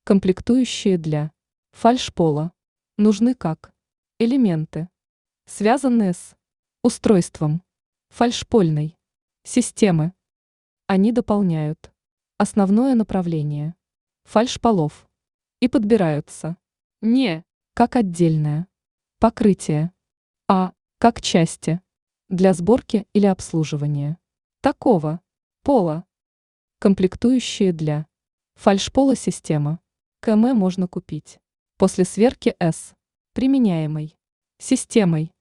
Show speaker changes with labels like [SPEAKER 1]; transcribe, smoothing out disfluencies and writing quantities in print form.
[SPEAKER 1] Комплектующие для фальшпола нужны как элементы, связанные с устройством фальшпольной системы. Они дополняют основное направление фальшполов и подбираются не как отдельное покрытие, а как части для сборки или обслуживания такого пола. Комплектующие для фальшпола система КМ можно купить после сверки с применяемой системой.